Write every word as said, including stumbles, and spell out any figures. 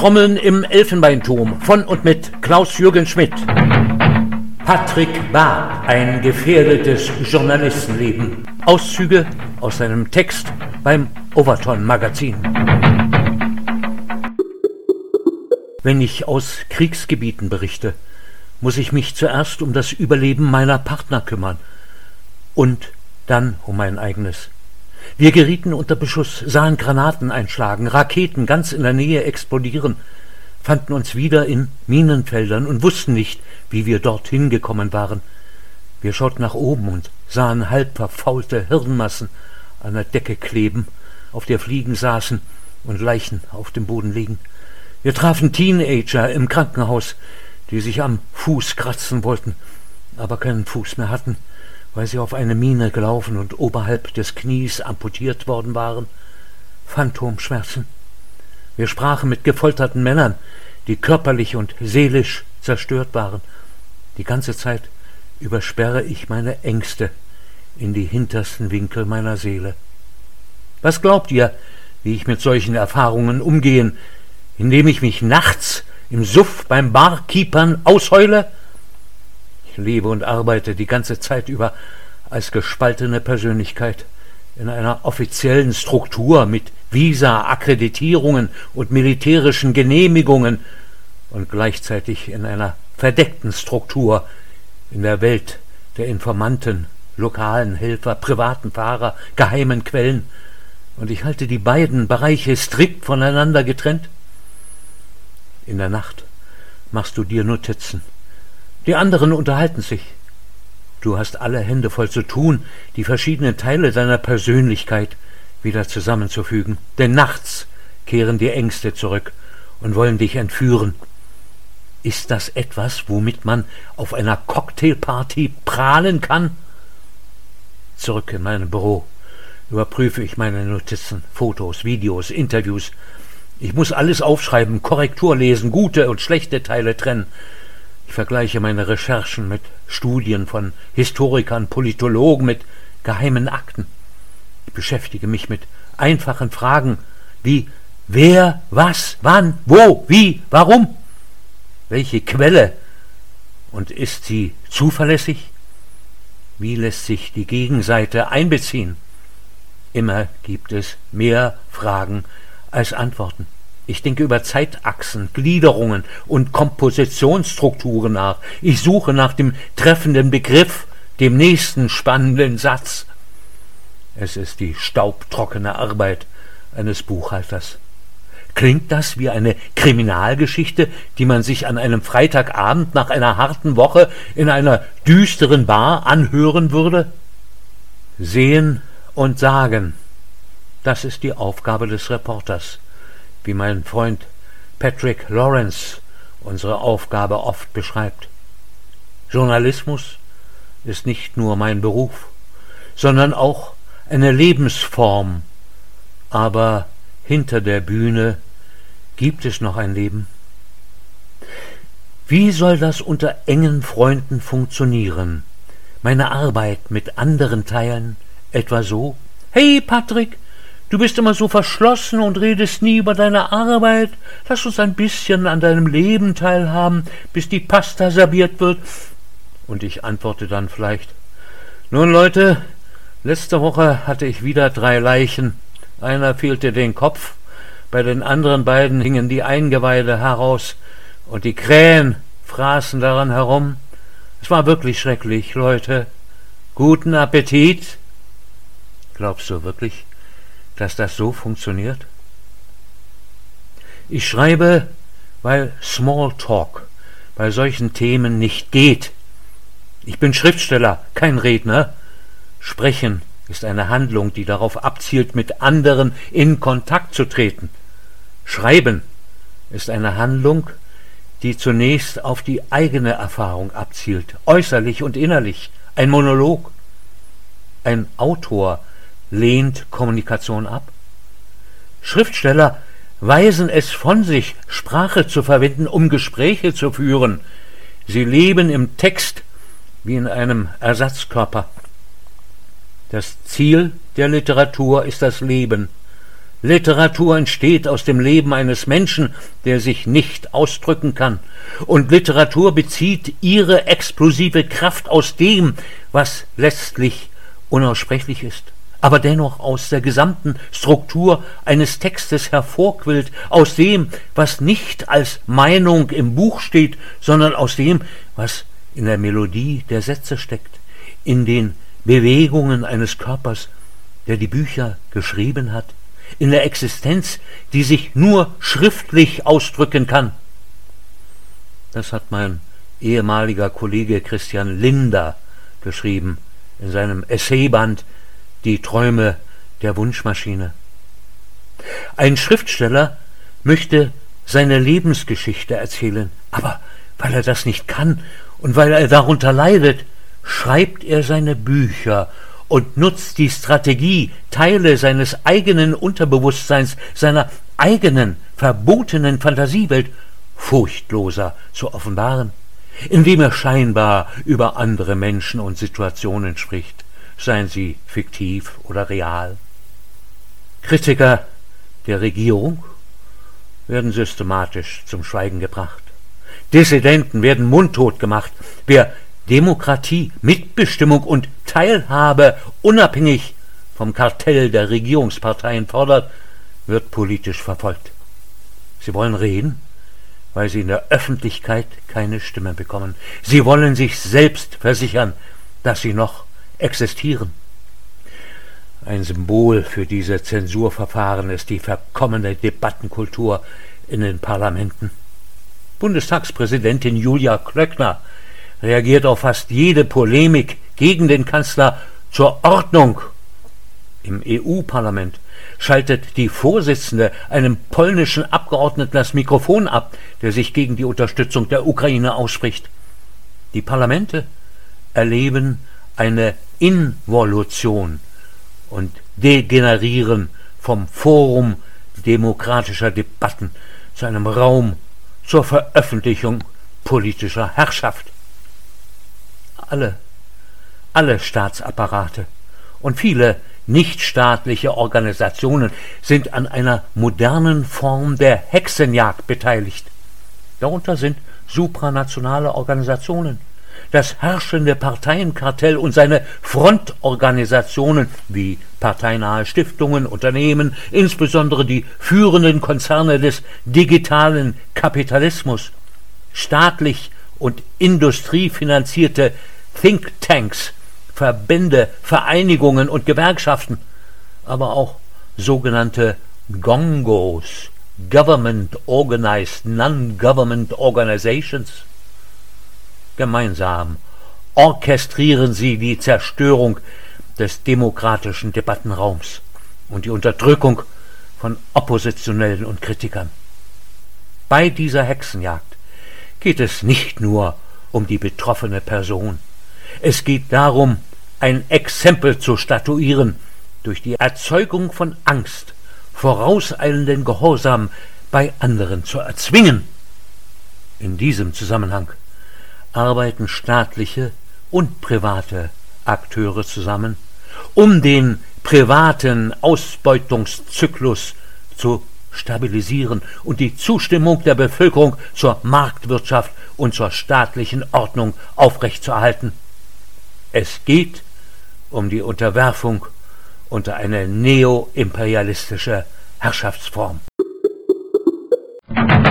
Trommeln im Elfenbeinturm von und mit Klaus-Jürgen Schmidt. Patrick Barb, ein gefährdetes Journalistenleben. Auszüge aus seinem Text beim Overton-Magazin. Wenn ich aus Kriegsgebieten berichte, muss ich mich zuerst um das Überleben meiner Partner kümmern und dann um mein eigenes. Wir gerieten unter Beschuss, sahen Granaten einschlagen, Raketen ganz in der Nähe explodieren, fanden uns wieder in Minenfeldern und wussten nicht, wie wir dorthin gekommen waren. Wir schauten nach oben und sahen halb verfaulte Hirnmassen an der Decke kleben, auf der Fliegen saßen und Leichen auf dem Boden liegen. Wir trafen Teenager im Krankenhaus, die sich am Fuß kratzen wollten, aber keinen Fuß mehr hatten, weil sie auf eine Mine gelaufen und oberhalb des Knies amputiert worden waren. Phantomschmerzen. Wir sprachen mit gefolterten Männern, die körperlich und seelisch zerstört waren. Die ganze Zeit übersperre ich meine Ängste in die hintersten Winkel meiner Seele. Was glaubt ihr, wie ich mit solchen Erfahrungen umgehen, indem ich mich nachts im Suff beim Barkeepern ausheule? Ich lebe und arbeite die ganze Zeit über als gespaltene Persönlichkeit in einer offiziellen Struktur mit Visa, Akkreditierungen und militärischen Genehmigungen und gleichzeitig in einer verdeckten Struktur in der Welt der Informanten, lokalen Helfer, privaten Fahrer, geheimen Quellen. Und ich halte die beiden Bereiche strikt voneinander getrennt. In der Nacht machst du dir Notizen. Die anderen unterhalten sich. Du hast alle Hände voll zu tun, die verschiedenen Teile deiner Persönlichkeit wieder zusammenzufügen. Denn nachts kehren die Ängste zurück und wollen dich entführen. Ist das etwas, womit man auf einer Cocktailparty prahlen kann? Zurück in meinem Büro überprüfe ich meine Notizen, Fotos, Videos, Interviews. Ich muss alles aufschreiben, Korrektur lesen, gute und schlechte Teile trennen. Ich vergleiche meine Recherchen mit Studien von Historikern, Politologen, mit geheimen Akten. Ich beschäftige mich mit einfachen Fragen wie wer, was, wann, wo, wie, warum? Welche Quelle? Und ist sie zuverlässig? Wie lässt sich die Gegenseite einbeziehen? Immer gibt es mehr Fragen als Antworten. Ich denke über Zeitachsen, Gliederungen und Kompositionsstrukturen nach. Ich suche nach dem treffenden Begriff, dem nächsten spannenden Satz. Es ist die staubtrockene Arbeit eines Buchhalters. Klingt das wie eine Kriminalgeschichte, die man sich an einem Freitagabend nach einer harten Woche in einer düsteren Bar anhören würde? Sehen und sagen, das ist die Aufgabe des Reporters, wie mein Freund Patrick Lawrence unsere Aufgabe oft beschreibt. Journalismus ist nicht nur mein Beruf, sondern auch eine Lebensform. Aber hinter der Bühne gibt es noch ein Leben. Wie soll das unter engen Freunden funktionieren? Meine Arbeit mit anderen teilen, etwa so: Hey Patrick, du bist immer so verschlossen und redest nie über deine Arbeit. Lass uns ein bisschen an deinem Leben teilhaben, bis die Pasta serviert wird. Und ich antworte dann vielleicht: Nun Leute, letzte Woche hatte ich wieder drei Leichen. Einer fehlte den Kopf, bei den anderen beiden hingen die Eingeweide heraus und die Krähen fraßen daran herum. Es war wirklich schrecklich, Leute. Guten Appetit. Glaubst du wirklich, dass das so funktioniert? Ich schreibe, weil Smalltalk bei solchen Themen nicht geht. Ich bin Schriftsteller, kein Redner. Sprechen ist eine Handlung, die darauf abzielt, mit anderen in Kontakt zu treten. Schreiben ist eine Handlung, die zunächst auf die eigene Erfahrung abzielt, äußerlich und innerlich, ein Monolog. Ein Autor lehnt Kommunikation ab. Schriftsteller weisen es von sich, Sprache zu verwenden, um Gespräche zu führen. Sie leben im Text wie in einem Ersatzkörper. Das Ziel der Literatur ist das Leben, Literatur entsteht aus dem Leben eines Menschen, der sich nicht ausdrücken kann. Und Literatur bezieht ihre explosive Kraft aus dem, was letztlich unaussprechlich ist, aber dennoch aus der gesamten Struktur eines Textes hervorquillt, aus dem, was nicht als Meinung im Buch steht, sondern aus dem, was in der Melodie der Sätze steckt, in den Bewegungen eines Körpers, der die Bücher geschrieben hat, in der Existenz, die sich nur schriftlich ausdrücken kann. Das hat mein ehemaliger Kollege Christian Linder geschrieben in seinem Essayband Die Träume der Wunschmaschine. Ein Schriftsteller möchte seine Lebensgeschichte erzählen, aber weil er das nicht kann und weil er darunter leidet, schreibt er seine Bücher und nutzt die Strategie, Teile seines eigenen Unterbewusstseins, seiner eigenen verbotenen Fantasiewelt furchtloser zu offenbaren, indem er scheinbar über andere Menschen und Situationen spricht, seien sie fiktiv oder real. Kritiker der Regierung werden systematisch zum Schweigen gebracht. Dissidenten werden mundtot gemacht. Wer Demokratie, Mitbestimmung und Teilhabe unabhängig vom Kartell der Regierungsparteien fordert, wird politisch verfolgt. Sie wollen reden, weil sie in der Öffentlichkeit keine Stimme bekommen. Sie wollen sich selbst versichern, dass sie noch existieren. Ein Symbol für diese Zensurverfahren ist die verkommene Debattenkultur in den Parlamenten. Bundestagspräsidentin Julia Klöckner reagiert auf fast jede Polemik gegen den Kanzler zur Ordnung. Im E U-Parlament schaltet die Vorsitzende einem polnischen Abgeordneten das Mikrofon ab, der sich gegen die Unterstützung der Ukraine ausspricht. Die Parlamente erleben eine Involution und degenerieren vom Forum demokratischer Debatten zu einem Raum zur Veröffentlichung politischer Herrschaft. Alle, alle Staatsapparate und viele nichtstaatliche Organisationen sind an einer modernen Form der Hexenjagd beteiligt. Darunter sind supranationale Organisationen, das herrschende Parteienkartell und seine Frontorganisationen wie parteinahe Stiftungen, Unternehmen, insbesondere die führenden Konzerne des digitalen Kapitalismus, staatlich und industriefinanzierte Thinktanks, Verbände, Vereinigungen und Gewerkschaften, aber auch sogenannte Gongos, Government Organized Non-Government Organizations. Gemeinsam orchestrieren sie die Zerstörung des demokratischen Debattenraums und die Unterdrückung von Oppositionellen und Kritikern. Bei dieser Hexenjagd geht es nicht nur um die betroffene Person. Es geht darum, ein Exempel zu statuieren, durch die Erzeugung von Angst, vorauseilenden Gehorsam bei anderen zu erzwingen. In diesem Zusammenhang arbeiten staatliche und private Akteure zusammen, um den privaten Ausbeutungszyklus zu stabilisieren und die Zustimmung der Bevölkerung zur Marktwirtschaft und zur staatlichen Ordnung aufrechtzuerhalten. Es geht um die Unterwerfung unter eine neoimperialistische Herrschaftsform.